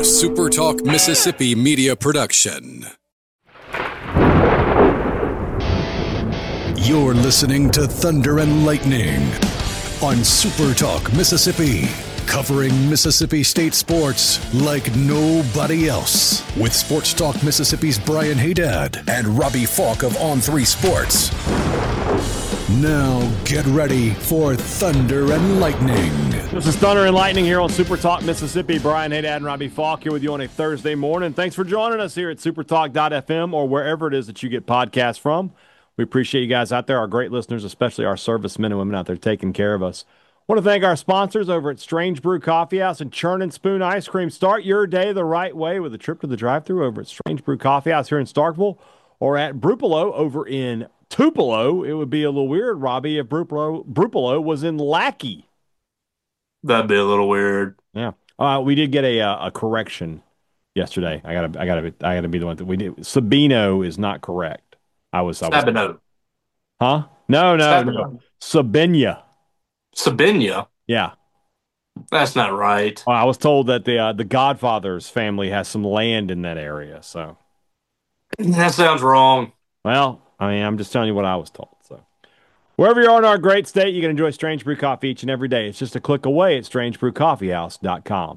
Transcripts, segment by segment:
A SuperTalk Mississippi media production. You're listening to Thunder and Lightning on SuperTalk Mississippi, covering Mississippi State sports like nobody else. With Sports Talk Mississippi's Brian Haydad and Robbie Falk of On3 Sports. Now get ready for Thunder and Lightning. This is Thunder and Lightning here on SuperTalk Mississippi. Brian Haydad and Robbie Falk here with you on a Thursday morning. Thanks for joining us here at supertalk.fm or wherever it is that you get podcasts from. We appreciate you guys out there, our great listeners, especially our servicemen and women out there taking care of us. Want to thank our sponsors over at Strange Brew Coffee House and Churn and Spoon Ice Cream. Start your day the right way with a trip to the drive-thru over at Strange Brew Coffee House here in Starkville or at Brupolo over in Tupelo. It would be a little weird, Robbie, if Brupolo was in Lackey. That'd be a little weird. Yeah. We did get a correction yesterday. I gotta be the one that we did. Sabino is not correct. Sabino. Huh? No. Sabina. Sabina? Yeah. That's not right. I was told that the Godfather's family has some land in that area, so. That sounds wrong. Well, I mean, I'm just telling you what I was told. So, wherever you are in our great state, you can enjoy Strange Brew Coffee each and every day. It's just a click away at strangebrewcoffeehouse.com.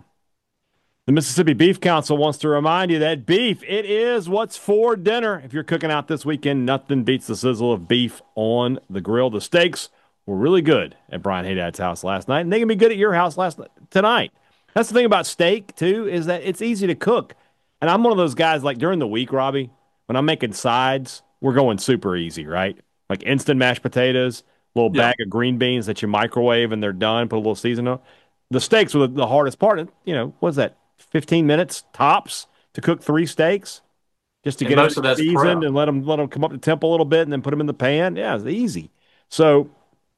The Mississippi Beef Council wants to remind you that beef, it is what's for dinner. If you're cooking out this weekend, nothing beats the sizzle of beef on the grill. The steaks were really good at Brian Haydad's house last night, and they can be good at your house tonight. That's the thing about steak, too, is that it's easy to cook. And I'm one of those guys, like during the week, Robbie, when I'm making sides, we're going super easy, right? Like instant mashed potatoes, little bag of green beans that you microwave and they're done, put a little seasoning on. The steaks were the hardest part. You know, what's that, 15 minutes tops to cook 3 steaks? Just to get them seasoned and let them come up to temp a little bit and then put them in the pan? Yeah, it's easy. So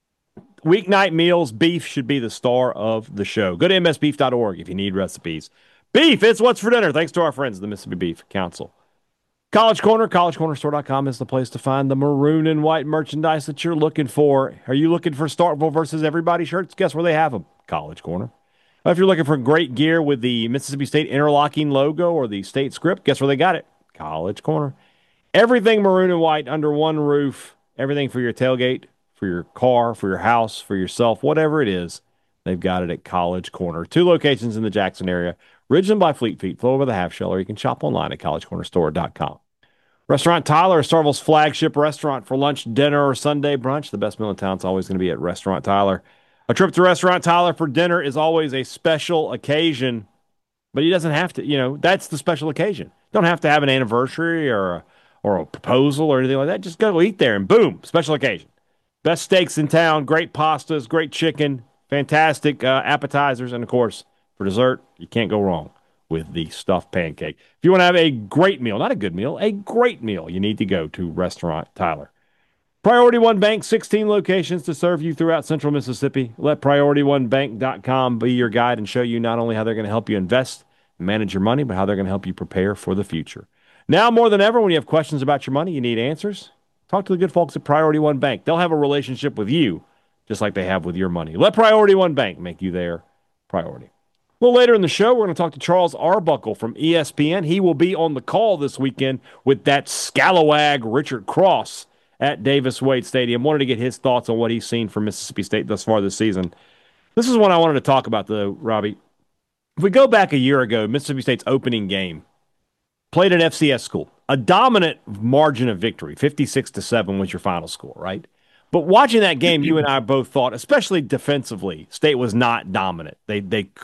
weeknight meals, beef should be the star of the show. Go to msbeef.org if you need recipes. Beef, it's what's for dinner. Thanks to our friends of the Mississippi Beef Council. College Corner, collegecornerstore.com is the place to find the maroon and white merchandise that you're looking for. Are you looking for Starkville versus everybody shirts? Guess where they have them? College Corner. If you're looking for great gear with the Mississippi State interlocking logo or the state script, guess where they got it? College Corner. Everything maroon and white under one roof. Everything for your tailgate, for your car, for your house, for yourself, whatever it is, they've got it at College Corner. 2 locations in the Jackson area. Ridgeland by Fleet Feet, Flow over the Half Shell, or you can shop online at collegecornerstore.com. Restaurant Tyler is Starkville's flagship restaurant for lunch, dinner, or Sunday brunch. The best meal in town is always going to be at Restaurant Tyler. A trip to Restaurant Tyler for dinner is always a special occasion, but he doesn't have to, that's the special occasion. Don't have to have an anniversary or a proposal or anything like that. Just go eat there and boom, special occasion. Best steaks in town, great pastas, great chicken, fantastic appetizers, and of course, for dessert, you can't go wrong with the stuffed pancake. If you want to have a great meal, not a good meal, a great meal, you need to go to Restaurant Tyler. Priority One Bank, 16 locations to serve you throughout central Mississippi. Let PriorityOneBank.com be your guide and show you not only how they're going to help you invest and manage your money, but how they're going to help you prepare for the future. Now more than ever, when you have questions about your money, you need answers, talk to the good folks at Priority One Bank. They'll have a relationship with you just like they have with your money. Let Priority One Bank make you their priority. A little later in the show, we're going to talk to Charles Arbuckle from ESPN. He will be on the call this weekend with that scalawag Richard Cross at Davis-Wade Stadium. Wanted to get his thoughts on what he's seen from Mississippi State thus far this season. This is what I wanted to talk about, though, Robbie. If we go back a year ago, Mississippi State's opening game, played an FCS school. A dominant margin of victory, 56-7 was your final score, right? But watching that game, you and I both thought, especially defensively, State was not dominant. They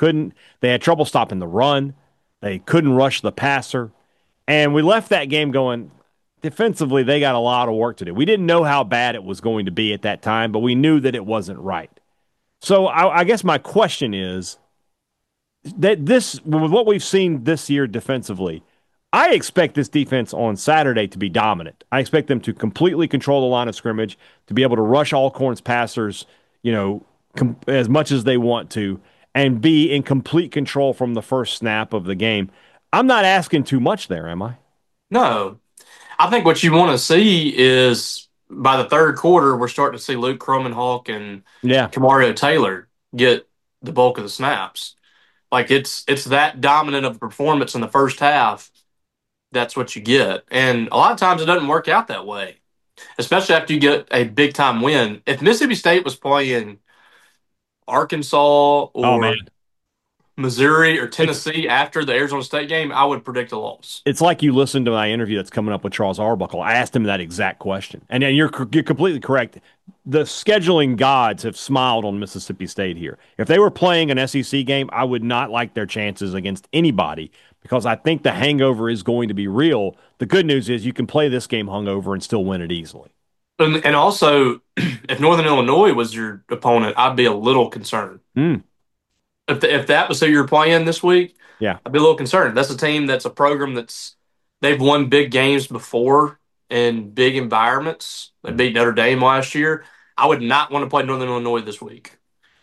had trouble stopping the run. They couldn't rush the passer. And we left that game going, defensively, they got a lot of work to do. We didn't know how bad it was going to be at that time, but we knew that it wasn't right. So I guess my question is that with what we've seen this year defensively, I expect this defense on Saturday to be dominant. I expect them to completely control the line of scrimmage, to be able to rush Alcorn's passers, as much as they want to, and be in complete control from the first snap of the game. I'm not asking too much there, am I? No. I think what you want to see is by the third quarter, we're starting to see Luke Kromenhawk and Tamario Taylor get the bulk of the snaps. Like it's that dominant of a performance in the first half. That's what you get, and a lot of times it doesn't work out that way, especially after you get a big time win. If Mississippi State was playing Arkansas Oh man, or Missouri or it's Tennessee after the Arizona State game, I would predict a loss. it's like you listened to my interview that's coming up with Charles Arbuckle. I asked him that exact question, and you're completely correct. The scheduling gods have smiled on Mississippi State here. If they were playing an SEC game, I would not like their chances against anybody because I think the hangover is going to be real. The good news is you can play this game hungover and still win it easily. And also, if Northern Illinois was your opponent, I'd be a little concerned. Mm, If that was who you're playing this week, yeah. I'd be a little concerned. That's a team that's a program they've won big games before in big environments. They beat Notre Dame last year. I would not want to play Northern Illinois this week.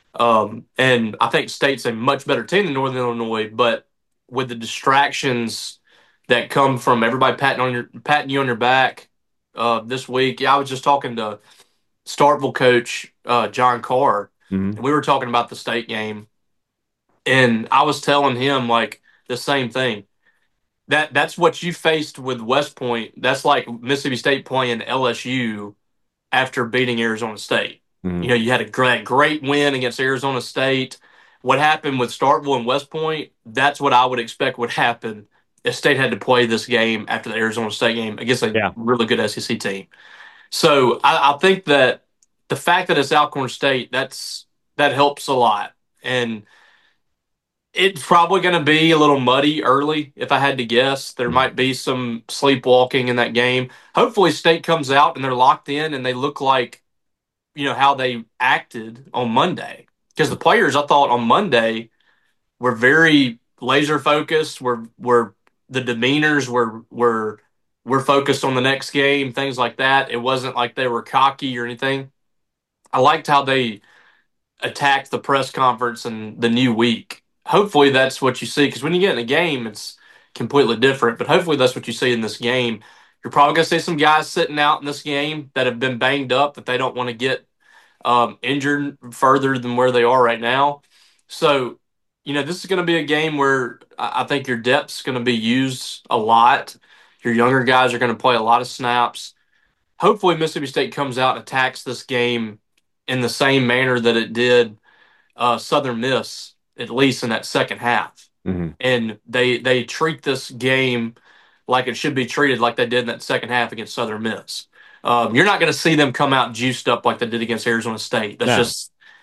And I think State's a much better team than Northern Illinois, but with the distractions that come from everybody patting you on your back this week. Yeah, I was just talking to Starkville coach John Carr, Hmm. and we were talking about the State game, and I was telling him like the same thing. That's what you faced with West Point. That's like Mississippi State playing LSU after beating Arizona State. Hmm. You know, you had a great win against Arizona State. What happened with Starkville and West Point, that's what I would expect would happen if State had to play this game after the Arizona State game against a Yeah. really good SEC team. So I think that the fact that it's Alcorn State, that helps a lot. And it's probably going to be a little muddy early, if I had to guess. There Mhm. might be some sleepwalking in that game. Hopefully, State comes out and they're locked in and they look like, how they acted on Monday. Because the players, I thought on Monday, were very laser focused. Were the demeanors were focused on the next game, things like that. It wasn't like they were cocky or anything. I liked how they attacked the press conference and the new week. Hopefully that's what you see, because when you get in a game, it's completely different. But hopefully that's what you see in this game. You're probably going to see some guys sitting out in this game that have been banged up that they don't want to get injured further than where they are right now. So, this is going to be a game where I think your depth's going to be used a lot. Your younger guys are going to play a lot of snaps. Hopefully, Mississippi State comes out and attacks this game in the same manner that it did Southern Miss, at least in that second half. Hmm. And they treat this game like it should be treated, like they did in that second half against Southern Miss. You're not going to see them come out juiced up like they did against Arizona State. No.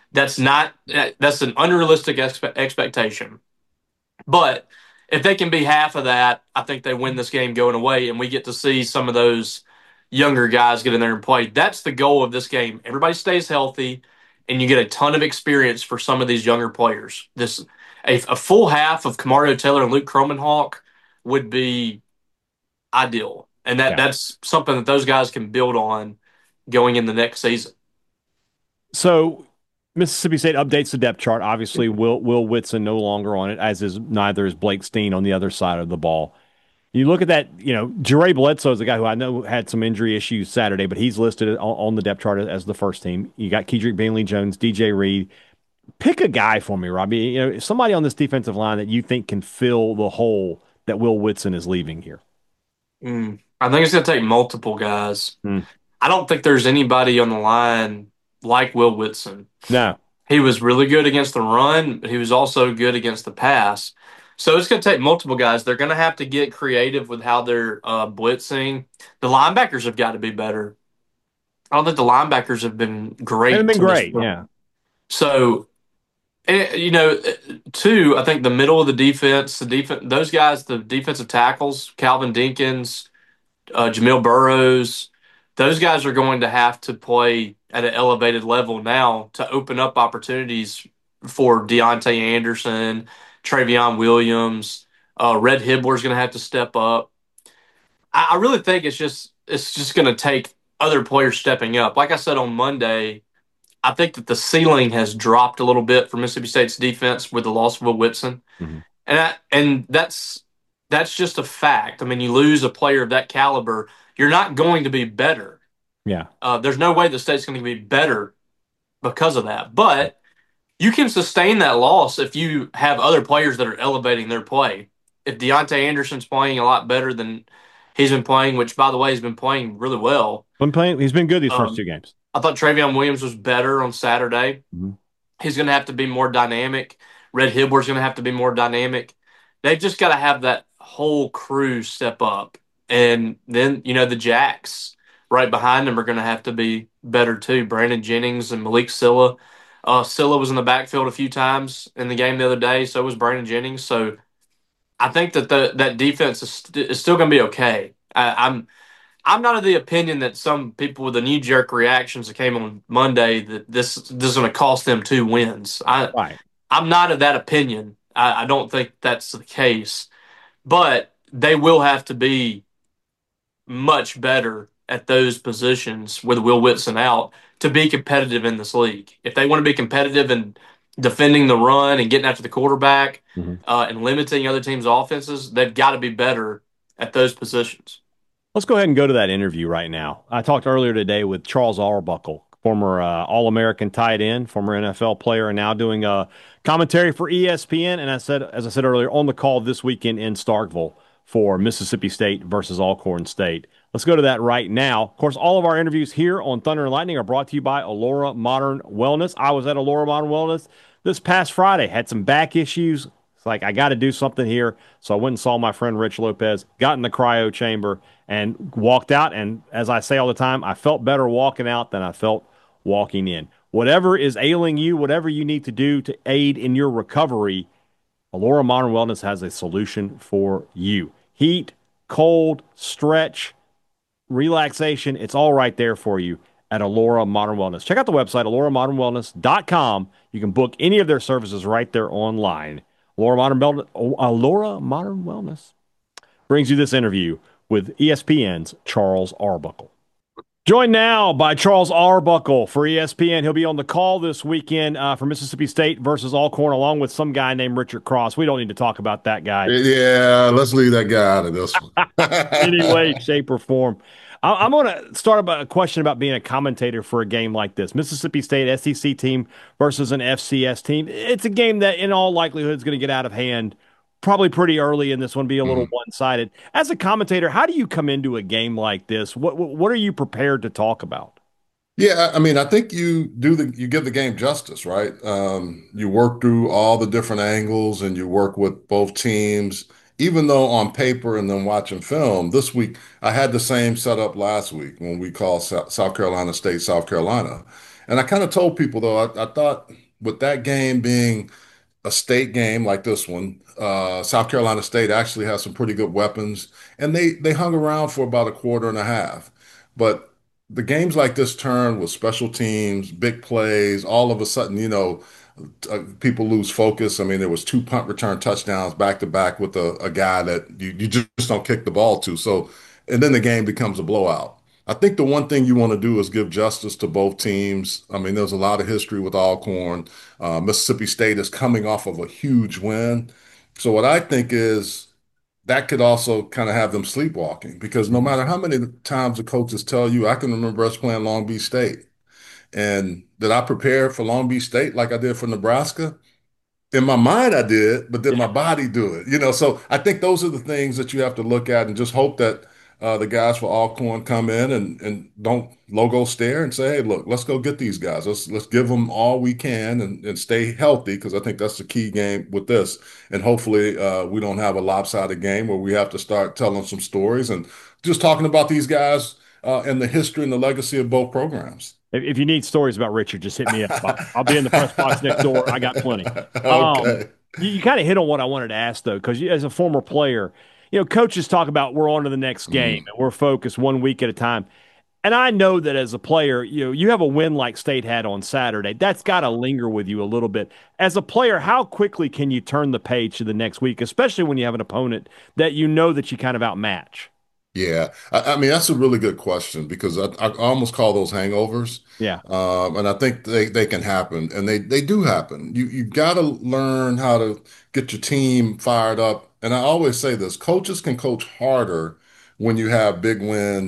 That's an unrealistic expectation. But if they can be half of that, I think they win this game going away, and we get to see some of those younger guys get in there and play. That's the goal of this game. Everybody stays healthy, and you get a ton of experience for some of these younger players. A full half of Kamario Taylor and Luke Kromenhawk would be ideal, and Yeah. that's something that those guys can build on going in the next season. So Mississippi State updates the depth chart. Obviously, Will Whitson no longer on it, as is neither is Blake Steen on the other side of the ball. You look at that, Jere Bledsoe is a guy who I know had some injury issues Saturday, but he's listed on the depth chart as the first team. You got Kedrick Bainley Jones, DJ Reed. Pick a guy for me, Robbie. Somebody on this defensive line that you think can fill the hole that Will Whitson is leaving here. I think it's going to take multiple guys. Hmm. I don't think there's anybody on the line like Will Whitson. No. He was really good against the run, but he was also good against the pass. So it's going to take multiple guys. They're going to have to get creative with how they're blitzing. The linebackers have got to be better. I don't think the linebackers have been great. They've been to this great. point. Yeah. So, two, I think the middle of the defense, those guys, the defensive tackles, Calvin Dinkins, Jamil Burrows, those guys are going to have to play at an elevated level now to open up opportunities for Deontay Anderson, Travion Williams. Red Hibbler's going to have to step up. I really think it's just going to take other players stepping up. Like I said on Monday, I think that the ceiling has dropped a little bit for Mississippi State's defense with the loss of Will Whitson, Mhm. and that's just a fact. I mean, you lose a player of that caliber, you're not going to be better. Yeah. There's no way the state's going to be better because of that. But you can sustain that loss if you have other players that are elevating their play. If Deontay Anderson's playing a lot better than he's been playing, which by the way, he's been playing really well. Been playing. He's been good these first Um, two games. I thought Travion Williams was better on Saturday. Mhm. He's going to have to be more dynamic. Red Hibber's going to have to be more dynamic. They've just got to have that whole crew step up. And then, the Jacks right behind them are going to have to be better too. Brandon Jennings and Malik Silla. Silla was in the backfield a few times in the game the other day. So was Brandon Jennings. So I think that that defense is still going to be okay. I'm not of the opinion that some people with the knee jerk reactions that came on Monday that this is going to cost them 2 wins. Right. I'm not of that opinion. I don't think that's the case, but they will have to be much better at those positions with Will Whitson out to be competitive in this league. If they want to be competitive in defending the run and getting after the quarterback Mhm. and limiting other teams' offenses, they've got to be better at those positions. Let's go ahead and go to that interview right now. I talked earlier today with Charles Arbuckle, former All-American tight end, former NFL player, and now doing commentary for ESPN. And as I said earlier, on the call this weekend in Starkville for Mississippi State versus Alcorn State. Let's go to that right now. Of course, all of our interviews here on Thunder and Lightning are brought to you by Allura Modern Wellness. I was at Allura Modern Wellness this past Friday, had some back issues. It's like, I got to do something here. So I went and saw my friend Rich Lopez, got in the cryo chamber, and walked out. And as I say all the time, I felt better walking out than I felt walking in. Whatever is ailing you, whatever you need to do to aid in your recovery, Allura Modern Wellness has a solution for you. Heat, cold, stretch, relaxation, it's all right there for you at Allura Modern Wellness. Check out the website, AlluraModernWellness.com. You can book any of their services right there online. Allura Modern Wellness brings you this interview with ESPN's Charles Arbuckle. Joined now by Charles Arbuckle for ESPN. He'll be on the call this weekend for Mississippi State versus Alcorn, along with some guy named Richard Cross. We don't need to talk about that guy Yeah, let's leave that guy out of this one. any way, shape, or form. I'm going to start about a question about being a commentator for a game like this. Mississippi State SEC team versus an FCS team. It's a game that, in all likelihood, is going to get out of hand probably pretty early in this one, be a little Mhm. one-sided. As a commentator, how do you come into a game like this? What are you prepared to talk about? Yeah, I mean, I think you give the game justice, right? You work through all the different angles and you work with both teams, even though on paper and then watching film. This week, I had the same setup last week when we called South Carolina State, South Carolina. And I kind of told people though, I thought with that game being a state game like this one, South Carolina State actually has some pretty good weapons, and they hung around for about a quarter and a half. But the games like this turn with special teams, big plays, all of a sudden, people lose focus. I mean, there was two punt return touchdowns back to back with a guy that you just don't kick the ball to. So, and then the game becomes a blowout. I think the one thing you want to do is give justice to both teams. I mean, there's a lot of history with Alcorn. Mississippi State is coming off of a huge win. So what I think is that could also kind of have them sleepwalking because no Mhm. matter how many times the coaches tell you, I can remember us playing Long Beach State. And did I prepare for Long Beach State like I did for Nebraska? In my mind, I did, but did my Yeah. body do it? So I think those are the things that you have to look at and just hope that the guys for Alcorn come in and don't logo stare and say, hey, look, let's go get these guys. Let's give them all we can and stay healthy because I think that's the key game with this. And hopefully we don't have a lopsided game where we have to start telling some stories and just talking about these guys and the history and the legacy of both programs. If you need stories about Richard, just hit me up. I'll be in the press box next door. I got plenty. Um, Okay. you kind of hit on what I wanted to ask though, because as a former player, coaches talk about we're on to the next game Mhm. and we're focused 1 week at a time. And I know that as a player, you have a win like State had on Saturday. That's got to linger with you a little bit. As a player, how quickly can you turn the page to the next week, especially when you have an opponent that you know that you kind of outmatch? Yeah, I mean that's a really good question because I almost call those hangovers, Yeah. and I think they can happen, and they do happen. You got to learn how to get your team fired up, and I always say this: coaches can coach harder when you have big wins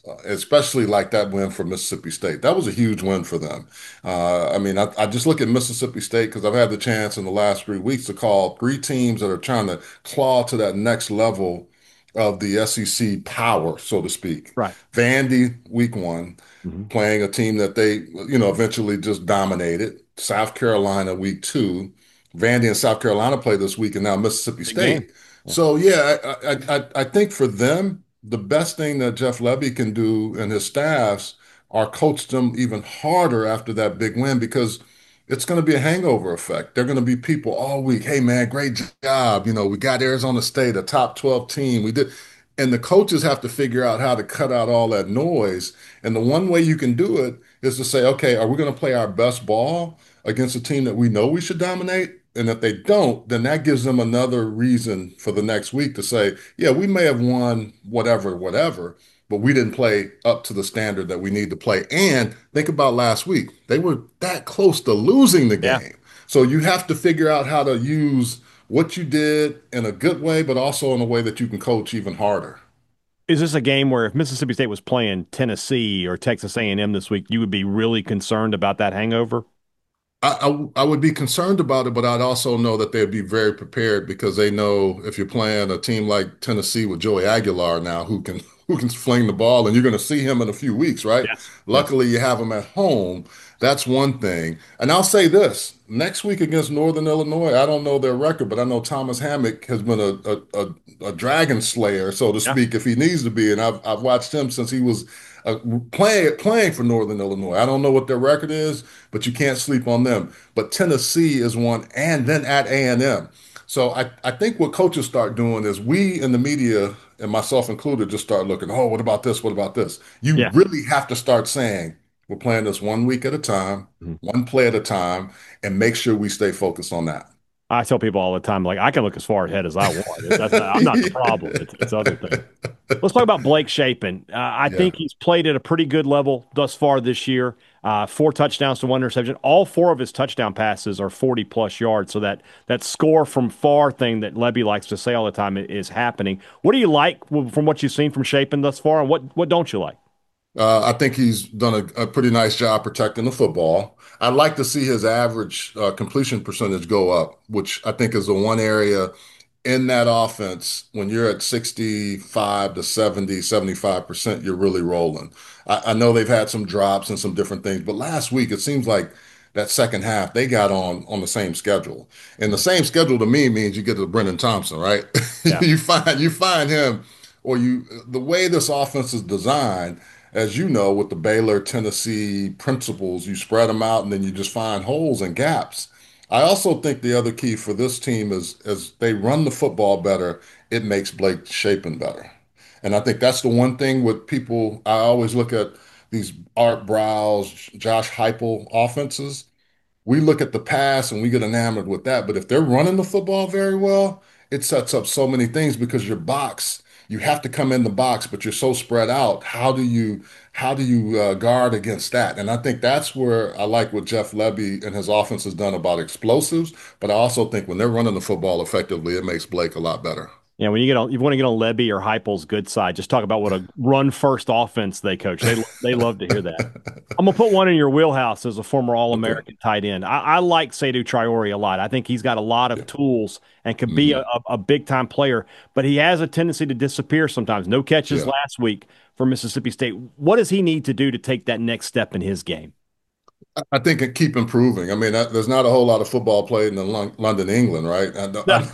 especially like that win for Mississippi State. That was a huge win for them. I mean, I just look at Mississippi State because I've had the chance in the last 3 weeks to call three teams that are trying to claw to that next level of the SEC power, so to speak. Right. Vandy, week one, Hmm. playing a team that they, eventually just dominated. South Carolina, week two. Vandy and South Carolina play this week, and now Mississippi Big game. State. Yeah. So yeah, I think for them, the best thing that Jeff Lebby can do and his staffs are coach them even harder after that big win because it's going to be a hangover effect. They're going to be people all week. Hey man, great job. We got Arizona State, a top 12 team. We did. And the coaches have to figure out how to cut out all that noise. And the one way you can do it is to say, okay, are we going to play our best ball against a team that we know we should dominate? And if they don't, then that gives them another reason for the next week to say, yeah, we may have won whatever, whatever, but we didn't play up to the standard that we need to play. And think about last week. They were that close to losing the Yeah. game. So you have to figure out how to use what you did in a good way, but also in a way that you can coach even harder. Is this a game where if Mississippi State was playing Tennessee or Texas A&M this week, you would be really concerned about that hangover? I would be concerned about it, but I'd also know that they'd be very prepared because they know if you're playing a team like Tennessee with Joey Aguilar now, who can fling the ball, and you're going to see him in a few weeks, right? Yes. Yes. Luckily, you have him at home. That's one thing. And I'll say this: next week against Northern Illinois, I don't know their record, but I know Thomas Hammock has been a dragon slayer, so to Yeah. speak, if he needs to be. And I've watched him since he was uh, playing for Northern Illinois. I don't know what their record is, but you can't sleep on them. But Tennessee is one, and then at A&M. So I think what coaches start doing is we in the media, and myself included, just start looking, oh, what about this? What about this? You Yeah. really have to start saying, we're playing this 1 week at a time, Mhm. one play at a time, and make sure we stay focused on that. I tell people all the time, like I can look as far ahead as I want. I'm not the problem. It's other things. Let's talk about Blake Shapen. I Yeah. think he's played at a pretty good level thus far this year. 4 touchdowns to 1 interception. All four of his touchdown passes are 40 plus yards. So that score from far thing that Levy likes to say all the time is happening. What do you like from what you've seen from Shapen thus far, and what don't you like? I think he's done a pretty nice job protecting the football. I'd like to see his average completion percentage go up, which I think is the one area in that offense, when you're at 65 to 70, 75%, you're really rolling. I know they've had some drops and some different things, but last week it seems like that second half they got on the same schedule. And the same schedule to me means you get to Brendan Thompson, right? Yeah. You find him, or the way this offense is designed, as you know, with the Baylor, Tennessee principles, you spread them out and then you just find holes and gaps. I also think the other key for this team is as they run the football better, it makes Blake Shapen better. And I think that's the one thing with people. I always look at these Art Browse, Josh Heupel offenses. We look at the pass and we get enamored with that. But if they're running the football very well, it sets up so many things because your box, you have to come in the box, but you're so spread out. How do you guard against that? And I think that's where I like what Jeff Lebby and his offense has done about explosives. But I also think when they're running the football effectively, it makes Blake a lot better. Yeah, when you want to get on Levy or Heupel's good side, just talk about what a run first offense they coach. They love to hear that. I'm gonna put one in your wheelhouse as a former All Okay. American tight end. I like Seydou Traore a lot. I think he's got a lot of Yeah. tools and could be Hmm. a big time player, but he has a tendency to disappear sometimes. No catches Yeah. last week for Mississippi State. What does he need to do to take that next step in his game? I think it keep improving. I mean, there's not a whole lot of football played in London, England, right? Yeah.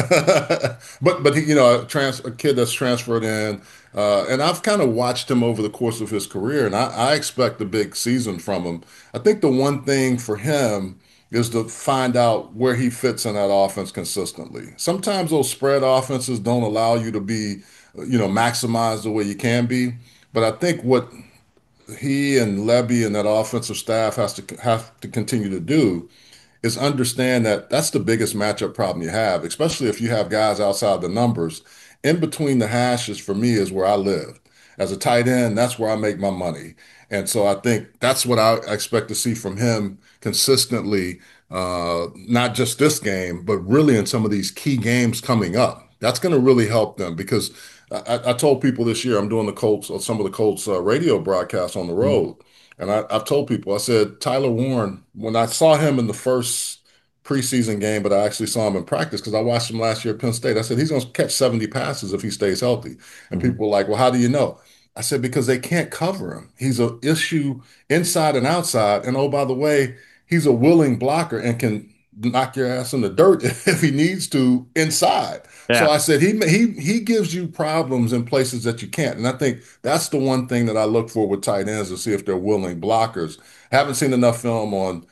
But he, a kid that's transferred in, and I've kind of watched him over the course of his career, and I expect a big season from him. I think the one thing for him is to find out where he fits in that offense consistently. Sometimes those spread offenses don't allow you to be, maximized the way you can be. But I think what he and Levy and that offensive staff have to continue to do is understand that that's the biggest matchup problem you have, especially if you have guys outside the numbers. In between the hashes for me is where I live. As a tight end, that's where I make my money. And so I think that's what I expect to see from him consistently, not just this game, but really in some of these key games coming up. That's going to really help them because I told people this year I'm doing the Colts, some of the Colts radio broadcasts on the Mhm. road, and I've told people I said Tyler Warren when I saw him in the first preseason game, but I actually saw him in practice because I watched him last year at Penn State. I said he's going to catch 70 passes if he stays healthy, and Mhm. people were like, "Well, how do you know?" I said because they can't cover him. He's an issue inside and outside, and oh by the way, he's a willing blocker and can knock your ass in the dirt if he needs to inside. So Yeah. I said he gives you problems in places that you can't, and I think that's the one thing that I look for with tight ends to see if they're willing blockers. Haven't seen enough film on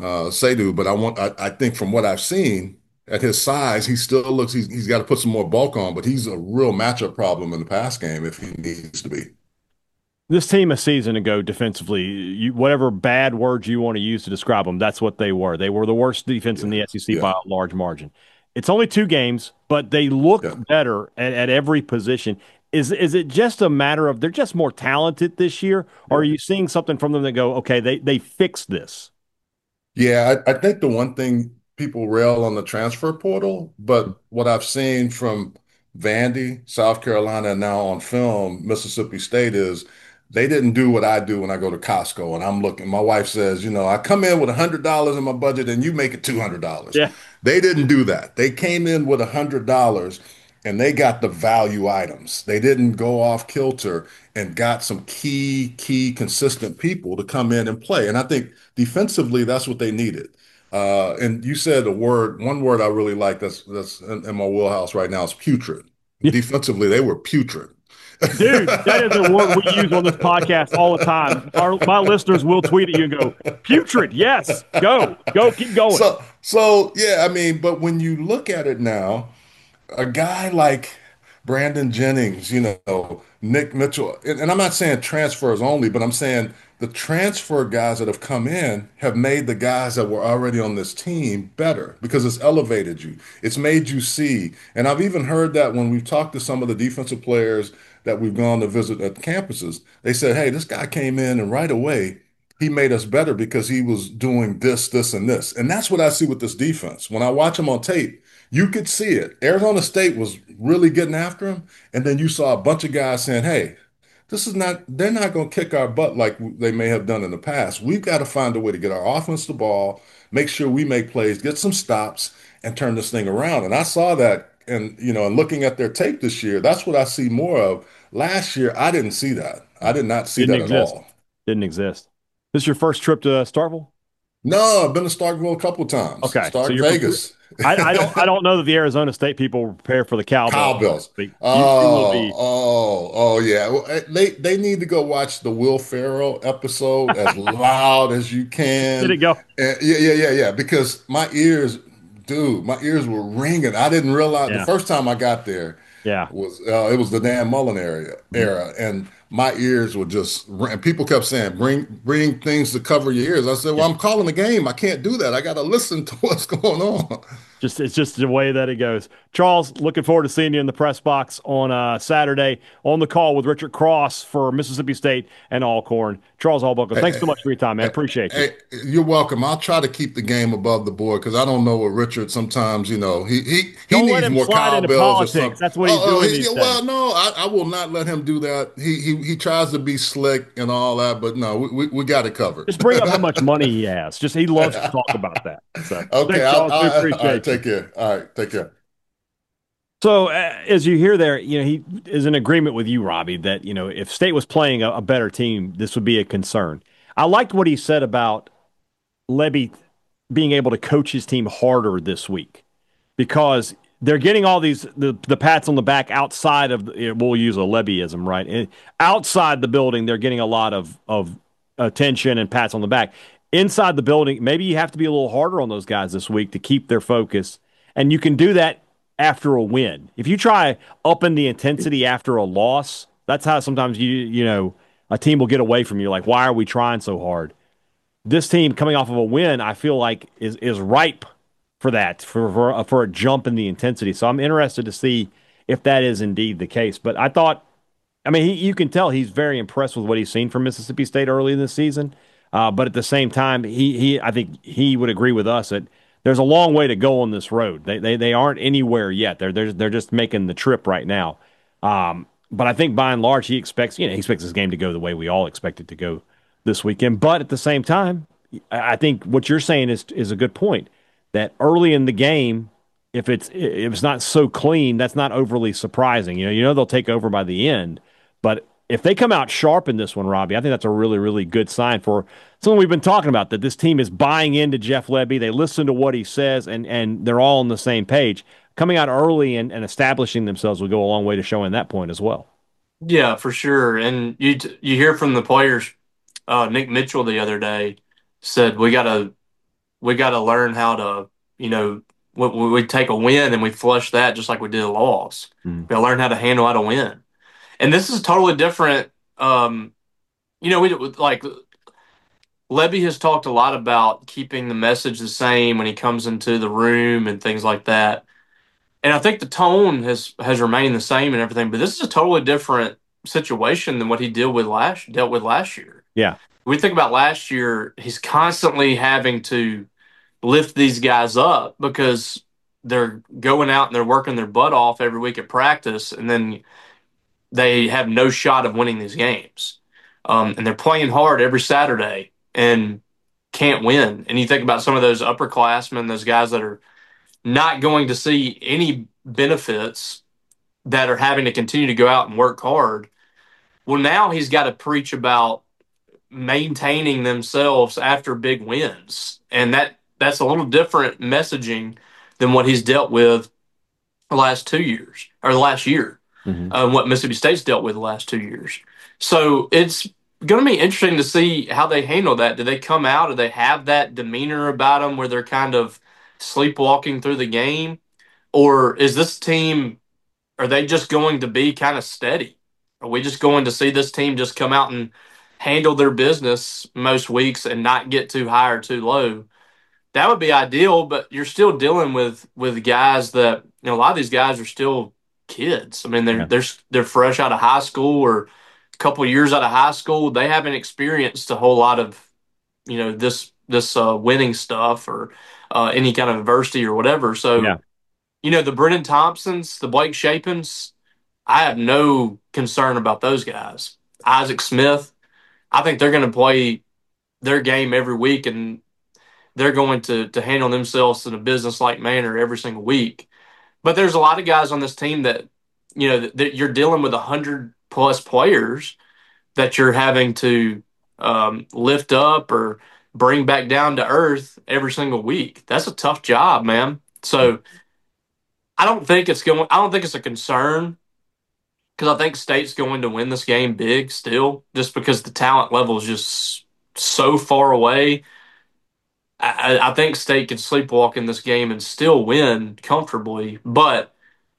Sadu, but I think from what I've seen at his size, he still looks he's got to put some more bulk on, but he's a real matchup problem in the pass game if he needs to be. This team a season ago defensively, whatever bad words you want to use to describe them, that's what they were. They were the worst defense in Yeah, the SEC by yeah, a large margin. It's only 2 games, but they look yeah. better at every position. Is it just a matter of they're just more talented this year, or are you seeing something from them that go, okay, they fixed this? Yeah, I think the one thing people rail on the transfer portal, but what I've seen from Vandy, South Carolina, and now on film, Mississippi State is they didn't do what I do when I go to Costco and I'm looking. My wife says, I come in with $100 in my budget and you make it $200. Yeah, They didn't do that. They came in with $100 and they got the value items. They didn't go off kilter and got some key, consistent people to come in and play. And I think defensively, that's what they needed. And you said one word I really like that's in my wheelhouse right now is putrid. yeah. Defensively, they were putrid. Dude, that is a word we use on this podcast all the time. My listeners will tweet at you and go, putrid. Yes, go, keep going. So yeah, I mean, but when you look at it now, a guy like Brandon Jennings, Nick Mitchell, and I'm not saying transfers only, but I'm saying the transfer guys that have come in have made the guys that were already on this team better because it's elevated you. It's made you see. And I've even heard that when we've talked to some of the defensive players that we've gone to visit at campuses, they said, hey, this guy came in and right away he made us better because he was doing this, and this. And that's what I see with this defense. When I watch him on tape, you could see it. Arizona State was really getting after him. And then you saw a bunch of guys saying, hey, they're not going to kick our butt like they may have done in the past. We've got to find a way to get our offense the ball, make sure we make plays, get some stops, and turn this thing around. And I saw that. And, and looking at their tape this year, that's what I see more of. Last year, I didn't see that. I did not see Didn't that at exist. all. Didn't exist. This is your first trip to Starkville? No, I've been to Starkville a couple of times. Okay, so Stark you're Vegas. I don't know that the Arizona State people were prepared for the cowbell. Cowbells. But you will Oh, be. oh, yeah. Well, they need to go watch the Will Ferrell episode as loud as you Did can. it go? Yeah. Because my ears were ringing. I didn't realize the Yeah, first time I got there yeah. it was the Dan Mullen era, and my ears were just. And people kept saying, "Bring things to cover your ears." I said, Yeah. "Well, I'm calling the game. I can't do that. I got to listen to what's going on." It's just the way that it goes. Charles, looking forward to seeing you in the press box on Saturday on the call with Richard Cross for Mississippi State and Alcorn. Charles Albuckle, thanks so much for your time, man. Hey, Appreciate you. hey, you're welcome. I'll try to keep the game above the board because I don't know what Richard sometimes, he Don't let needs him more slide into cowbells or politics. something. That's what he's doing these Well, days. no, I will not let him do that. He tries to be slick and all that, but no, we got it covered. Just bring up how much money he has. Just he loves to talk about that. So Okay, thanks, Charles. We all right, appreciate you. take care. All right, take care. So as you hear there, he is in agreement with you, Robbie, that if State was playing a better team, this would be a concern. I liked what he said about Lebby being able to coach his team harder this week because they're getting all the pats on the back outside of we'll use a Lebbyism, right? Outside the building, they're getting a lot of attention and pats on the back. Inside the building, maybe you have to be a little harder on those guys this week to keep their focus, and you can do that after a win. If you try upping the intensity after a loss, that's how sometimes a team will get away from you. Like, why are we trying so hard? This team coming off of a win, I feel like is ripe for that, for a jump in the intensity. So I'm interested to see if that is indeed the case. But I mean, you can tell he's very impressed with what he's seen from Mississippi State early in the season. But at the same time, I think he would agree with us that there's a long way to go on this road. They aren't anywhere yet. They're just making the trip right now. But I think by and large, he expects his game to go the way we all expect it to go this weekend. But at the same time, I think what you're saying is a good point. That early in the game, if it's not so clean, that's not overly surprising. They'll take over by the end. But if they come out sharp in this one, Robbie, I think that's a really, really good sign for something we've been talking about, that this team is buying into Jeff Lebby. They listen to what he says, and they're all on the same page. Coming out early and establishing themselves will go a long way to showing that point as well. Yeah, for sure. And you hear from the players. Nick Mitchell the other day said we gotta learn how to, we take a win and we flush that just like we did a loss. Mm. We gotta learn how to handle how to win. And this is totally different. We like Lebby has talked a lot about keeping the message the same when he comes into the room and things like that. And I think the tone has remained the same and everything, but this is a totally different situation than what he dealt with last year. Yeah. When we think about last year, he's constantly having to lift these guys up because they're going out and they're working their butt off every week at practice, and then they have no shot of winning these games. And they're playing hard every Saturday and can't win. And you think about some of those upperclassmen, those guys that are not going to see any benefits, that are having to continue to go out and work hard. Well, now he's got to preach about maintaining themselves after big wins. And that's a little different messaging than what he's dealt with the last 2 years, or the last year, what Mississippi State's dealt with the last 2 years. So it's going to be interesting to see how they handle that. Do they come out? Do they have that demeanor about them where they're kind of sleepwalking through the game? Or is this team, are they just going to be kind of steady? Are we just going to see this team just come out and handle their business most weeks and not get too high or too low? That would be ideal, but you're still dealing with guys that, a lot of these guys are still kids. I mean, they're fresh out of high school or a couple of years out of high school. They haven't experienced a whole lot of, this winning stuff or any kind of adversity or whatever. So, Yeah. The Brennan Thompsons, the Blake Shapens, I have no concern about those guys. Isaac Smith, I think they're going to play their game every week, and they're going to handle themselves in a business-like manner every single week. But there's a lot of guys on this team that, that you're dealing with 100+ players that you're having to lift up or bring back down to earth every single week. That's a tough job, man. So I don't think it's a concern, because I think State's going to win this game big still, just because the talent level is just so far away. I think State can sleepwalk in this game and still win comfortably, but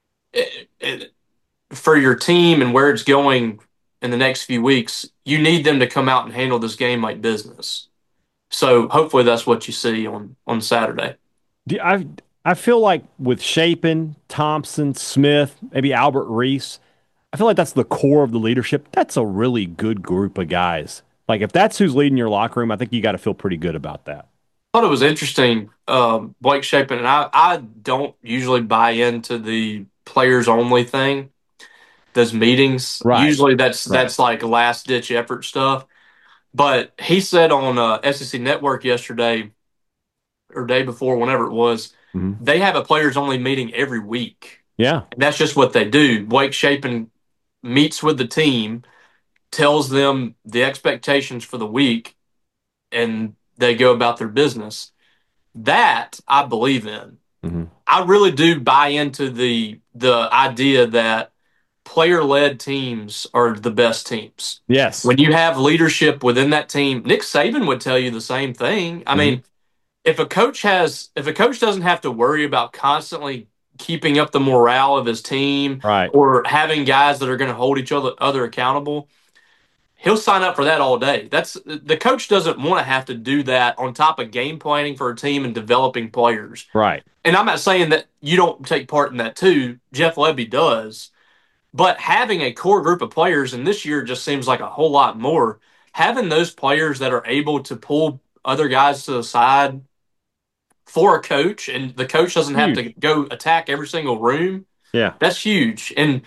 for your team and where it's going in the next few weeks, you need them to come out and handle this game like business. So hopefully that's what you see on Saturday. I feel like with Shapen, Thompson, Smith, maybe Albert Reese, I feel like that's the core of the leadership. That's a really good group of guys. Like if that's who's leading your locker room, I think you got to feel pretty good about that. I thought it was interesting, Blake Shapen, and I don't usually buy into the players only thing, those meetings. Right. Usually that's like last ditch effort stuff. But he said on SEC Network yesterday or day before, whenever it was, they have a players only meeting every week. Yeah. And that's just what they do. Blake Shapen meets with the team, tells them the expectations for the week, and they go about their business. That I believe in. I really do buy into the idea that player-led teams are the best teams. Yes. When you have leadership within that team, Nick Saban would tell you the same thing. I mean, if a coach doesn't have to worry about constantly keeping up the morale of his team, Right, or having guys that are going to hold each other accountable, he'll sign up for that all day. The coach doesn't want to have to do that on top of game planning for a team and developing players. right. And I'm not saying that you don't take part in that too. Jeff Lebby does. But having a core group of players, and this year just seems like a whole lot more, having those players that are able to pull other guys to the side for a coach, and the coach doesn't have to go attack every single room. Yeah. That's huge. And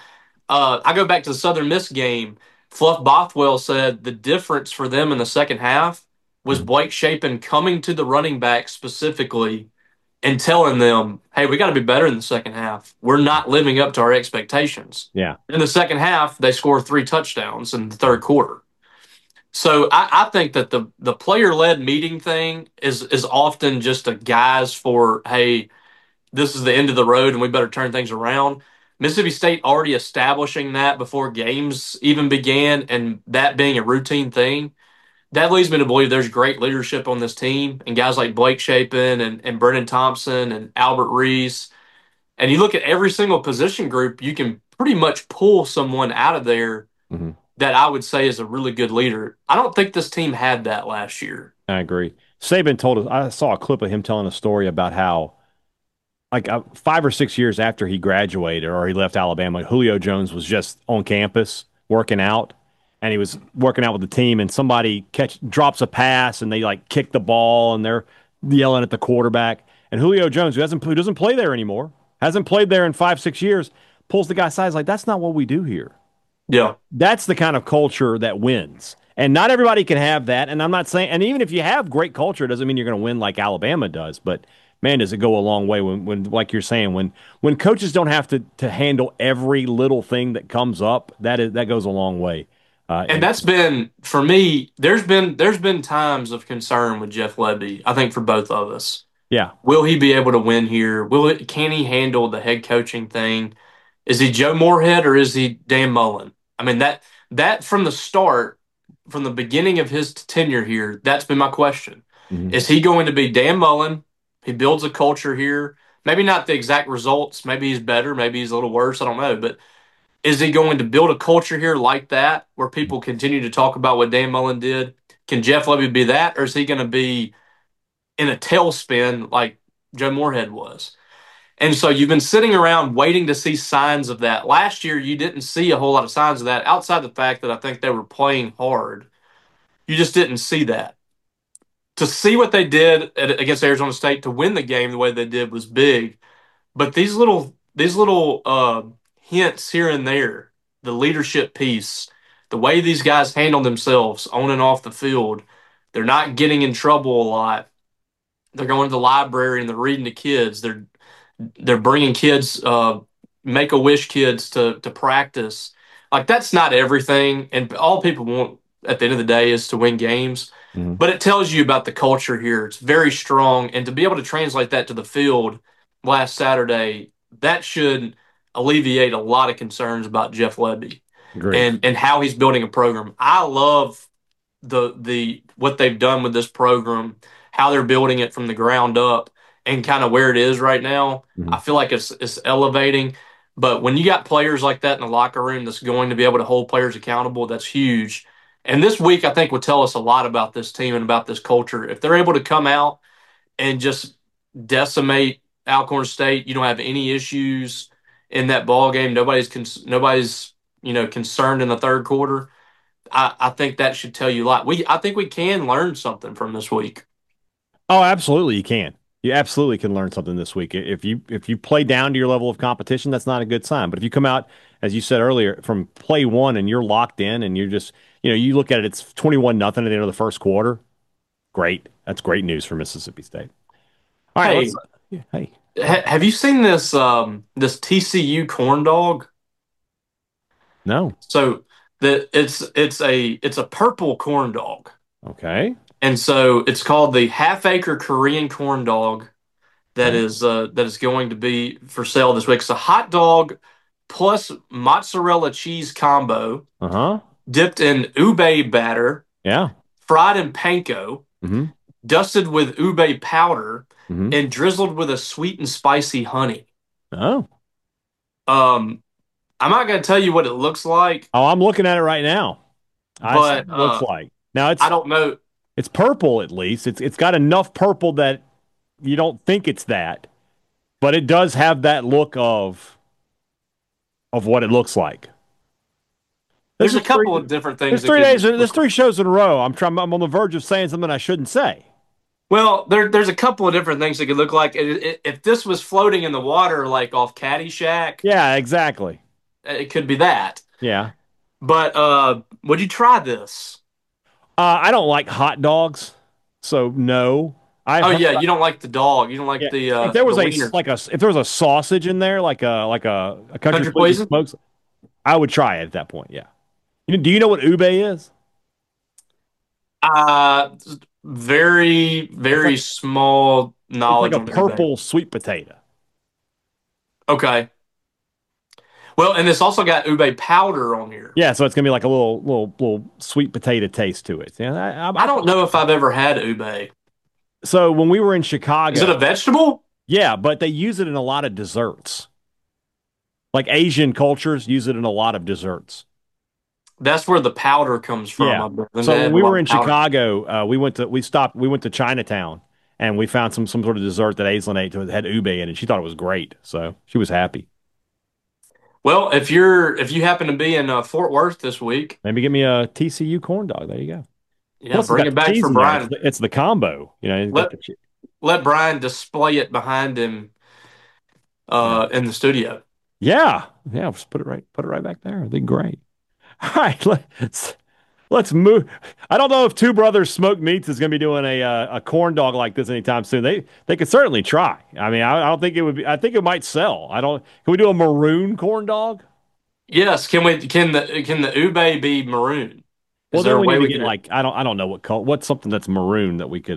I go back to the Southern Miss game. Fluff Bothwell said the difference for them in the second half was Mhm. Blake Shapen coming to the running back specifically and telling them, hey, we got to be better in the second half. We're not living up to our expectations. Yeah. In the second half, they score 3 touchdowns in the third quarter. So I think that the player led meeting thing is often just a guise for, hey, this is the end of the road and we better turn things around. Mississippi State already establishing that before games even began and that being a routine thing, that leads me to believe there's great leadership on this team and guys like Blake Shapen and Brennan Thompson and Albert Reese. And you look at every single position group, you can pretty much pull someone out of there Hmm. that I would say is a really good leader. I don't think this team had that last year. I agree. Saban told us, I saw a clip of him telling a story about how, like 5 or 6 years after he graduated or he left Alabama, Julio Jones was just on campus working out, and he was working out with the team, and somebody drops a pass, and they like kick the ball, and they're yelling at the quarterback, and Julio Jones, who doesn't play there anymore, hasn't played there in 5 6 years, pulls the guy's side, like that's not what we do here. Yeah. That's the kind of culture that wins. And not everybody can have that. And I'm not saying, and even if you have great culture, it doesn't mean you're going to win like Alabama does. But man, does it go a long way when like you're saying, when coaches don't have to handle every little thing that comes up, that goes a long way. And And that's been for me, there's been times of concern with Jeff Lebby, I think for both of us. yeah, Will he be able to win here? Can he handle the head coaching thing? Is he Joe Moorhead or is he Dan Mullen? I mean that from the start, from the beginning of his tenure here, that's been my question. mhm, Is he going to be Dan Mullen? He builds a culture here. Maybe not the exact results. Maybe he's better. Maybe he's a little worse. I don't know. But is he going to build a culture here like that where people continue to talk about what Dan Mullen did? Can Jeff Lebby be that? Or is he going to be in a tailspin like Joe Moorhead was? And so you've been sitting around waiting to see signs of that. Last year, you didn't see a whole lot of signs of that outside the fact that I think they were playing hard. You just didn't see that. To see what they did against Arizona State to win the game the way they did was big. But these little hints here and there, the leadership piece, the way these guys handle themselves on and off the field, they're not getting in trouble a lot. They're going to the library and they're reading to kids. They're bringing kids, Make a Wish kids to practice. Like that's not everything, and all people want at the end of the day is to win games. mhm. But it tells you about the culture here. It's very strong, and to be able to translate that to the field last Saturday, that should alleviate a lot of concerns about Jeff Lebby Agreed. and how he's building a program. I love the what they've done with this program, how they're building it from the ground up, and kind of where it is right now. I Mhm. feel like it's elevating. But when you got players like that in the locker room that's going to be able to hold players accountable, that's huge. And this week, I think, will tell us a lot about this team and about this culture. If they're able to come out and just decimate Alcorn State, you don't have any issues in that ball game. Nobody's concerned in the third quarter. I think that should tell you a lot. I think we can learn something from this week. Oh, absolutely, you can. You absolutely can learn something this week. If you play down to your level of competition, that's not a good sign. But if you come out, as you said earlier, from play one and you're locked in and you're just, you look at it, it's 21-0 at the end of the first quarter. Great. That's great news for Mississippi State. All right, Hey, yeah, hey. have you seen this TCU corn dog? No. So it's a purple corn dog, Okay. and so it's called the half acre Korean corn dog Okay. that is going to be for sale this week. It's a hot dog plus mozzarella cheese combo Uh-huh. dipped in ube batter, Yeah. fried in panko, Mm-hmm. dusted with ube powder, Mm-hmm. and drizzled with a sweet and spicy honey. Oh. Um, I'm not going to tell you what it looks like, Oh, I'm looking at it right now. I see but what it looks like. Now I it's don't know. it's purple at least. It's got enough purple that you don't think it's that, but it does have that look of what it looks like. This There's is a couple of different things there's that 3 days. could There's look. 3 shows in a row. I'm on the verge of saying something I shouldn't say. Well, there's a couple of different things that could look like. If this was floating in the water, like off Caddyshack, Yeah, exactly. it could be that. Yeah. But would you try this? I don't like hot dogs, so no. I've Oh heard, yeah, you don't like the dog. You don't like yeah. If there was the a wiener. if there was a sausage in there, like a country Country sweet poison? smokes, I would try it at that point. Yeah. Do you know what ube is? Uh, very It's very like small it's like knowledge a on ube. purple sweet potato. Okay. Well, and it's also got ube powder on here. Yeah, so it's gonna be like a little sweet potato taste to it. Yeah, I don't know if I've ever had ube. so when we were in Is it a Chicago, vegetable? yeah, but they use it in a lot of desserts. Like Asian cultures use it in a lot of desserts. That's where the powder comes from. Yeah. I believe. They So when add a we lot were of in powder. Chicago, we went to Chinatown and we found some sort of dessert that Aislinn ate that had ube in it. She thought it was great, so she was happy. Well, if you happen to be in Fort Worth this week, Maybe get me a TCU corn dog. There you go. yeah, Plus, it's bring got it back cheese for in there. Brian. It's the combo. You got Let the cheese. let Brian display it behind him Yeah. in the studio. Yeah. Yeah. Just put it right back there. I think great. All right. Let's move. I don't know if Two Brothers Smoked Meats is going to be doing a corn dog like this anytime soon. They could certainly try. I mean, I don't think it would be. I think it might sell. I don't. Can we do a maroon corn dog? Yes, can the ube be maroon? Well, Is there then a we way need to we get could? like I don't know what's something that's maroon that we could.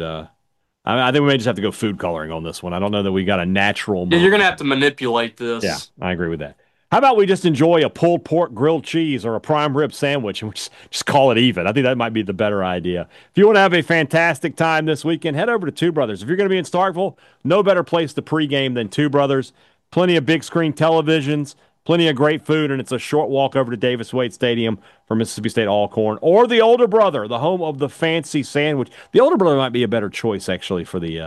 I think we may just have to go food coloring on this one. I don't know that we got a natural Yeah, you're maroon. gonna have to manipulate Yeah, this. I agree with that. How about we just enjoy a pulled pork grilled cheese or a prime rib sandwich and we just call it even? I think that might be the better idea. If you want to have a fantastic time this weekend, head over to Two Brothers. If you're going to be in Starkville, no better place to pregame than Two Brothers. Plenty of big screen televisions, plenty of great food, and it's a short walk over to Davis Wade Stadium for Mississippi State Alcorn or the Older Brother, the home of the fancy sandwich. The Older Brother might be a better choice actually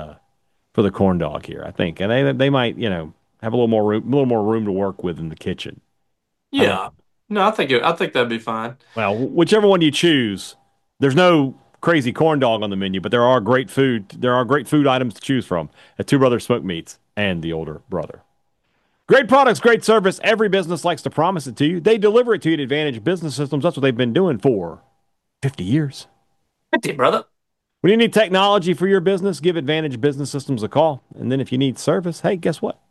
for the corn dog here, I think, and they might have a little more room to work with in the kitchen. I don't Yeah. No, I think that'd be fine. well, whichever one you choose. There's no crazy corn dog on the menu, but there are great food. There are great food items to choose from at Two Brothers Smoked Meats and the Older Brother. Great products, great service. Every business likes to promise it to you. They deliver it to you at Advantage Business Systems. That's what they've been doing for 50 years. Good day, brother. When you need technology for your business, give Advantage Business Systems a call. And then if you need service, hey, guess what?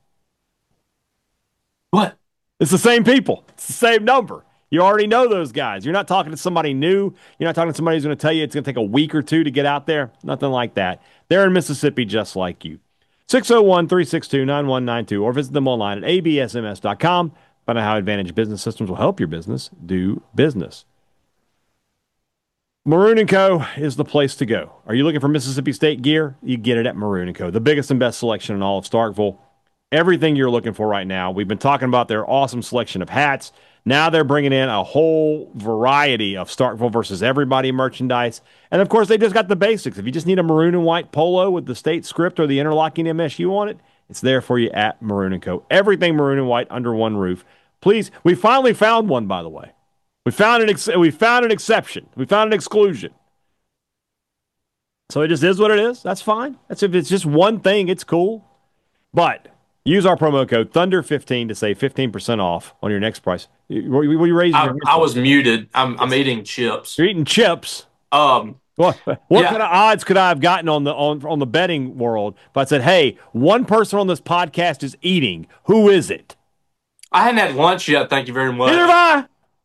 What? It's the same people. It's the same number. You already know those guys. You're not talking to somebody new. You're not talking to somebody who's going to tell you it's going to take a week or two to get out there. Nothing like that. They're in Mississippi just like you. 601-362-9192 or visit them online at absms.com. Find out how Advantage Business Systems will help your business do business. Maroon & Co. is the place to go. Are you looking for Mississippi State gear? You get it at Maroon & Co., the biggest and best selection in all of Starkville. Everything you're looking for right now. We've been talking about their awesome selection of hats. Now they're bringing in a whole variety of Starkville versus everybody merchandise. And of course, they just got the basics. If you just need a maroon and white polo with the state script or the interlocking MSU on it, it's there for you at Maroon & Co. Everything maroon and white under one roof. Please, we finally found one, by the way. We found an exception. We found an exclusion. So it just is what it is. That's fine. That's if it's just one thing, it's cool. But use our promo code Thunder15 to save 15% off on your next price. Were you raising your hand? I was muted. I'm eating chips. You're eating chips. Um, What Yeah. kind of odds could I have gotten on the betting world if I said, "Hey, one person on this podcast is eating. Who is it?" I hadn't had lunch yet. Thank you very much. Neither have I.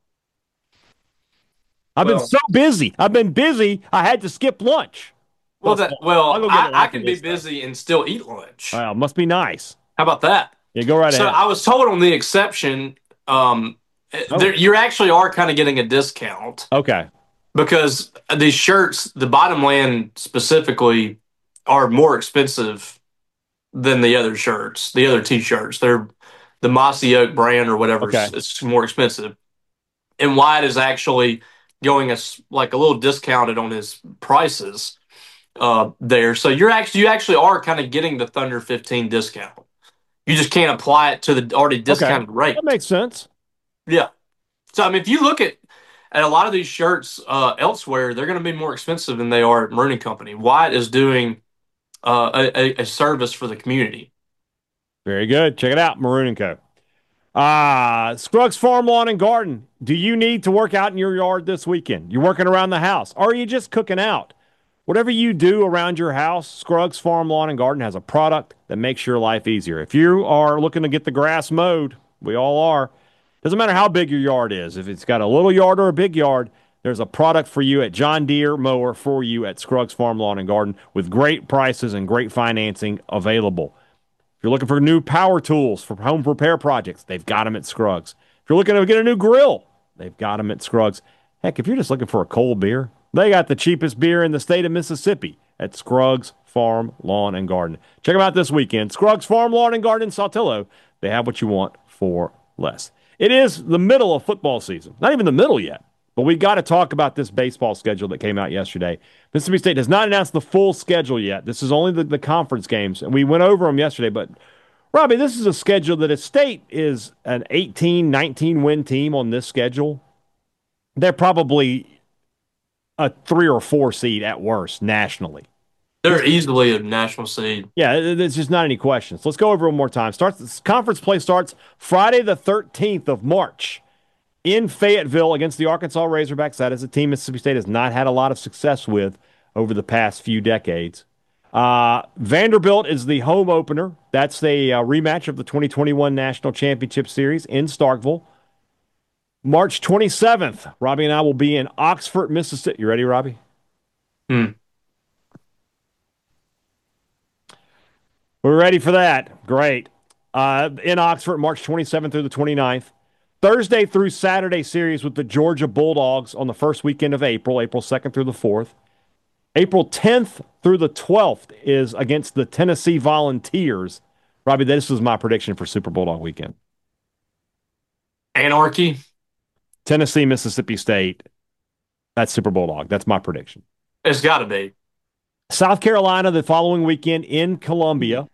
I've been Well, so busy. I've been busy. I had to skip lunch. well, I'll go get lunch I after can be this, though. busy and still eat lunch. Wow, must be nice. How about that? Yeah, go right So ahead. I was told on the exception, you actually are kind of getting a discount Okay. because these shirts, the bottom land specifically, are more expensive than the other shirts, the other T-shirts. They're the Mossy Oak brand or whatever. Okay. It's more expensive. And White is actually going like a little discounted on his prices there. So you actually are kind of getting the Thunder 15 discount. You just can't apply it to the already discounted rate. That makes sense. Yeah. So I mean, if you look at a lot of these shirts elsewhere, they're going to be more expensive than they are at Maroon Company. White is doing a service for the community. Very good. Check it out, Maroon & Co. Scruggs Farm Lawn and Garden. Do you need to work out in your yard this weekend? You're working around the house. Or are you just cooking out? Whatever you do around your house, Scruggs Farm Lawn and Garden has a product that makes your life easier. If you are looking to get the grass mowed, we all are. Doesn't matter how big your yard is. If it's got a little yard or a big yard, there's a product for you at John Deere Mower for you at Scruggs Farm Lawn and Garden with great prices and great financing available. If you're looking for new power tools for home repair projects, they've got them at Scruggs. If you're looking to get a new grill, they've got them at Scruggs. Heck, if you're just looking for a cold beer, they got the cheapest beer in the state of Mississippi at Scruggs Farm Lawn and Garden. Check them out this weekend. Scruggs Farm Lawn and Garden in Saltillo. They have what you want for less. It is the middle of football season. Not even the middle yet. But we got to talk about this baseball schedule that came out yesterday. Mississippi State has not announced the full schedule yet. This is only the conference games, and we went over them yesterday. But, Robbie, this is a schedule that if State is an 18, 19-win team on this schedule, they're probably a 3 or 4 seed at worst nationally. They're easily a national seed. Yeah, there's just not any questions. Let's go over one more time. Conference play starts Friday the 13th of March in Fayetteville against the Arkansas Razorbacks. That is a team Mississippi State has not had a lot of success with over the past few decades. Vanderbilt is the home opener. That's a rematch of the 2021 National Championship Series in Starkville. March 27th, Robbie and I will be in Oxford, Mississippi. You ready, Robbie? We're ready for that. Great. In Oxford, March 27th through the 29th. Thursday through Saturday series with the Georgia Bulldogs on the first weekend of April, April 2nd through the 4th. April 10th through the 12th is against the Tennessee Volunteers. Robbie, this was my prediction for Super Bulldog weekend. Anarchy. Tennessee, Mississippi State. That's Super Bulldog. That's my prediction. It's got to be. South Carolina the following weekend in Columbia.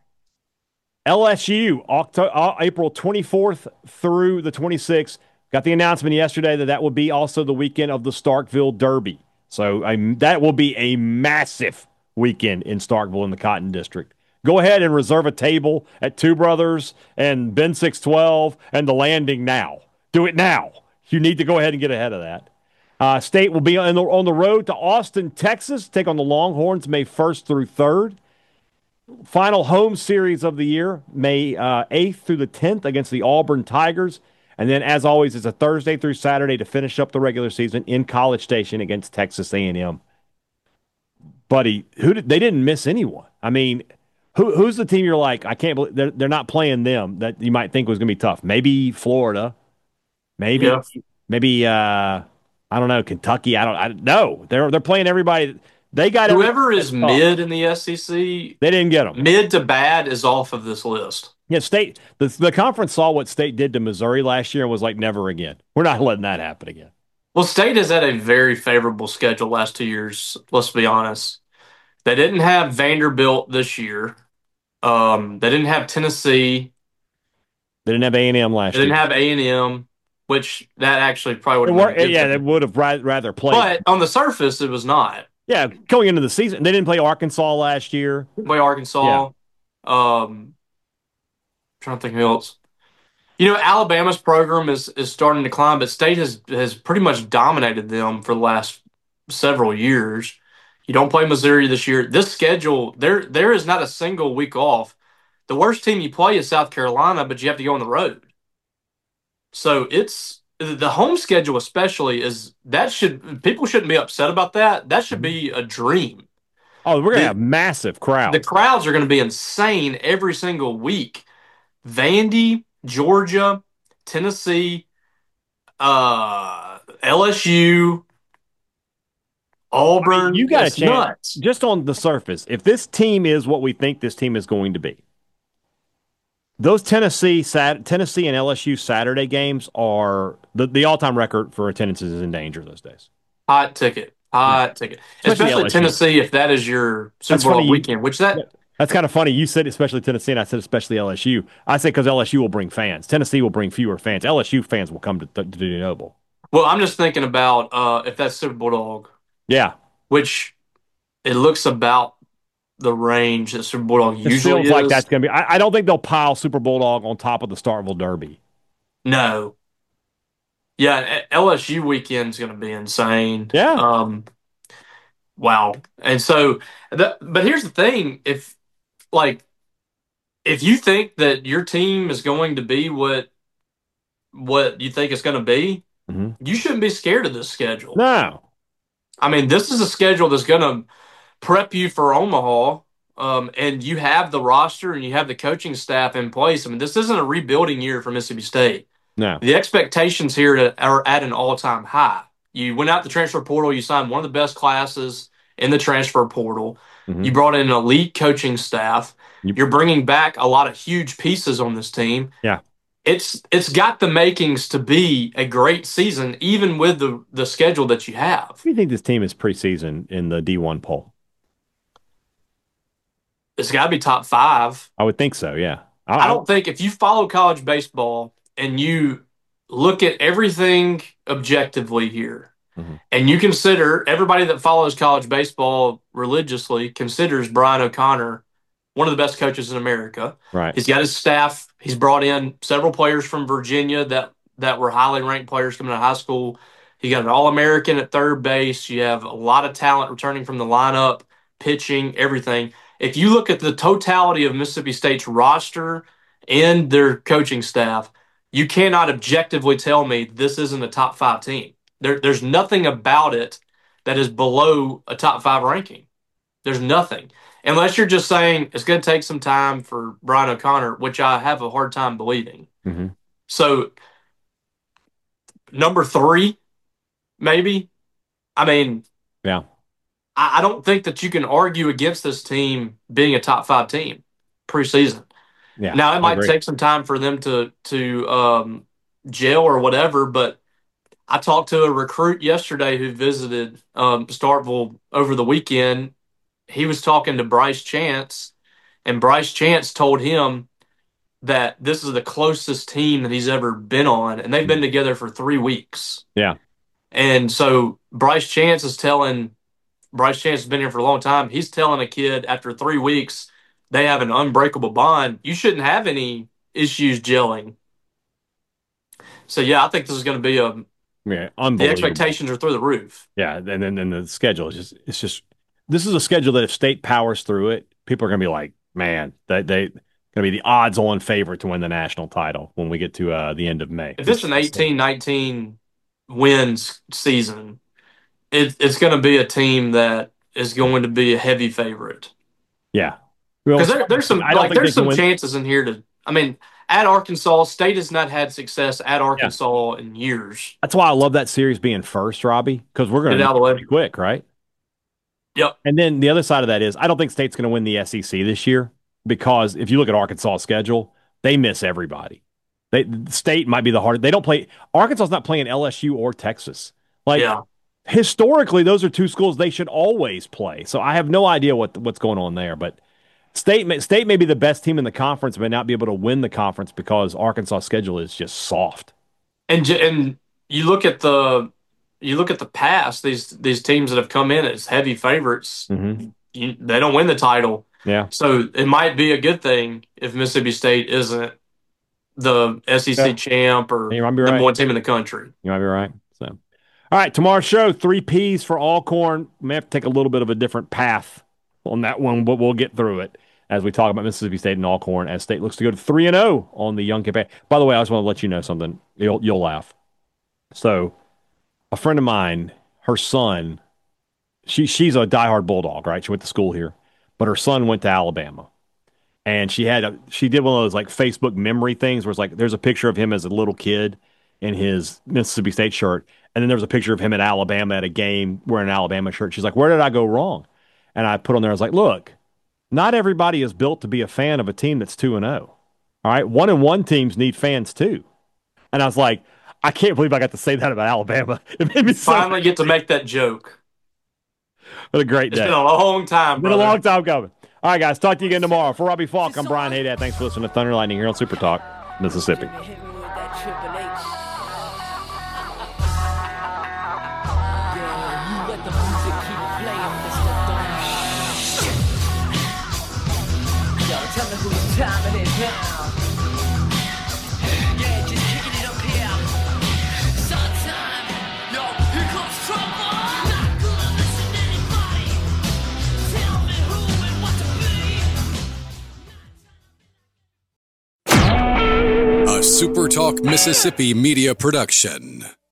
LSU, April 24th through the 26th. Got the announcement yesterday that will be also the weekend of the Starkville Derby. So that will be a massive weekend in Starkville in the Cotton District. Go ahead and reserve a table at Two Brothers and Ben 612 and the Landing now. Do it now. You need to go ahead and get ahead of that. State will be on the road to Austin, Texas, take on the Longhorns May 1st through 3rd. Final home series of the year, May 8th through the 10th against the Auburn Tigers. And then, as always, it's a Thursday through Saturday to finish up the regular season in College Station against Texas A&M. Buddy, they didn't miss anyone. I mean, who's the team you're like, I can't believe they're not playing them that you might think was going to be tough? Maybe Florida. Maybe I don't know, Kentucky. I don't know. They're playing everybody. They got whoever is mid in the SEC. They didn't get them. Mid to bad is off of this list. Yeah, State. The conference saw what State did to Missouri last year and was like, never again. We're not letting that happen again. Well, State has had a very favorable schedule last 2 years. Let's be honest. They didn't have Vanderbilt this year. They didn't have Tennessee. They didn't have A&M last year. They didn't have A&M, which that actually probably would have been. Yeah, they would have rather played. But on the surface, it was not. Yeah, going into the season, they didn't play Arkansas last year. Play Arkansas. Yeah. Trying to think who else. Alabama's program is starting to climb, but State has pretty much dominated them for the last several years. You don't play Missouri this year. This schedule, there is not a single week off. The worst team you play is South Carolina, but you have to go on the road. So it's the home schedule, especially people shouldn't be upset about that. That should be a dream. Oh, we're gonna have massive crowds. The crowds are going to be insane every single week. Vandy, Georgia, Tennessee, LSU, Auburn. I mean, you got a chance nuts. just on the surface. If this team is what we think this team is going to be, those Tennessee and LSU Saturday games are the all-time record for attendances is in danger those days. Hot ticket. Especially Tennessee, if that is your Super Bowl weekend. That's kind of funny. You said especially Tennessee, and I said especially LSU. I say because LSU will bring fans. Tennessee will bring fewer fans. LSU fans will come to the Noble. Well, I'm just thinking about if that's Super Bulldog. Yeah. Which it looks about the range that Super Bulldog usually is. Like that's going to be. I don't think they'll pile Super Bulldog on top of the Starkville Derby. No. Yeah, LSU weekend's going to be insane. Yeah. Wow. And so, but here's the thing: like if you think that your team is going to be what you think it's going to be, you shouldn't be scared of this schedule. No. I mean, this is a schedule that's going to prep you for Omaha, and you have the roster and you have the coaching staff in place. I mean, this isn't a rebuilding year for Mississippi State. No. The expectations here are at an all-time high. You went out the transfer portal. You signed one of the best classes in the transfer portal. You brought in an elite coaching staff. You're bringing back a lot of huge pieces on this team. Yeah. It's got the makings to be a great season, even with the schedule that you have. What do you think this team is preseason in the D1 poll? It's got to be top 5. I would think so, yeah. I don't think if you follow college baseball and you look at everything objectively here, and you consider everybody that follows college baseball religiously considers Brian O'Connor one of the best coaches in America. Right. He's got his staff. He's brought in several players from Virginia that were highly ranked players coming out of high school. He got an All-American at third base. You have a lot of talent returning from the lineup, pitching, everything. If you look at the totality of Mississippi State's roster and their coaching staff, you cannot objectively tell me this isn't a top 5 team. There's nothing about it that is below a top 5 ranking. There's nothing. Unless you're just saying it's going to take some time for Brian O'Connor, which I have a hard time believing. So, number 3, maybe. I mean, yeah. I don't think that you can argue against this team being a top 5 team preseason. Yeah. Now, it might take some time for them to gel or whatever, but I talked to a recruit yesterday who visited Starkville over the weekend. He was talking to Bryce Chance, and Bryce Chance told him that this is the closest team that he's ever been on, and they've been together for 3 weeks. Yeah. And so Bryce Chance has been here for a long time. He's telling a kid after 3 weeks they have an unbreakable bond. You shouldn't have any issues gelling. So, yeah, I think this is going to be unbelievable. The expectations are through the roof. Yeah, and then the schedule is just this is a schedule that if State powers through it, people are going to be like, man, they going to be the odds-on favorite to win the national title when we get to the end of May. If it's an 18-19 wins season, it's going to be a team that is going to be a heavy favorite. Yeah, because there's some chances in here to. I mean, at Arkansas, State has not had success at Arkansas in years. That's why I love that series being first, Robbie, because we're going to get pretty quick, right? Yep. And then the other side of that is I don't think State's going to win the SEC this year because if you look at Arkansas' schedule, they miss everybody. State might be the hardest. They don't play. Arkansas's not playing LSU or Texas. Historically, those are 2 schools they should always play. So I have no idea what's going on there, but. State may be the best team in the conference, but not be able to win the conference because Arkansas' schedule is just soft. And you look at the past; these teams that have come in as heavy favorites, they don't win the title. Yeah. So it might be a good thing if Mississippi State isn't the SEC champ or number 1 team in the country. You might be right. So, all right, tomorrow's show 3 Ps for Alcorn. May have to take a little bit of a different path on that one, but we'll get through it as we talk about Mississippi State and Alcorn as State looks to go to 3-0 on the Young campaign. By the way, I just want to let you know something. You'll laugh. So, a friend of mine, her son, she's a diehard Bulldog, right? She went to school here, but her son went to Alabama, and she did one of those like Facebook memory things where it's like there's a picture of him as a little kid in his Mississippi State shirt, and then there's a picture of him at Alabama at a game wearing an Alabama shirt. She's like, "Where did I go wrong?" And I put on there, I was like, look, not everybody is built to be a fan of a team that's 2-0. All right, 1-1 teams need fans too. And I was like, I can't believe I got to say that about Alabama. It made me finally get to make that joke. What a great day. It's been a long time, brother. Been a long time coming. All right, guys, talk to you again tomorrow. For Robbie Falk, I'm Brian Haydad. Thanks for listening to Thunder Lightning here on Super Talk, Mississippi. Tell me whose time it is now. Yeah, just kicking it up. Talk Mississippi media production.